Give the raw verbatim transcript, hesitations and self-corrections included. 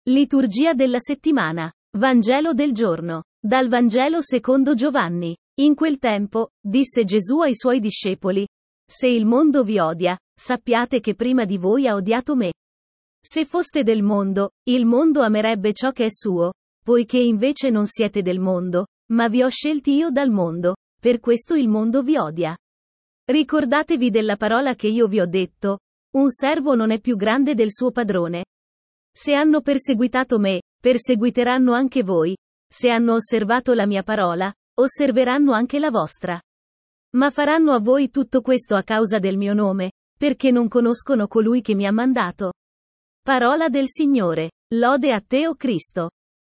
Liturgia della settimana. Vangelo del giorno. Dal Vangelo secondo Giovanni. In quel tempo, disse Gesù ai suoi discepoli: Se il mondo vi odia, sappiate che prima di voi ha odiato me. Se foste del mondo, il mondo amerebbe ciò che è suo, poiché invece non siete del mondo, ma vi ho scelti io dal mondo, per questo il mondo vi odia. Ricordatevi della parola che io vi ho detto: un servo non è più grande del suo padrone. Se hanno perseguitato me, perseguiteranno anche voi. Se hanno osservato la mia parola, osserveranno anche la vostra. Ma faranno a voi tutto questo a causa del mio nome, perché non conoscono colui che mi ha mandato. Parola del Signore. Lode a te, o Cristo.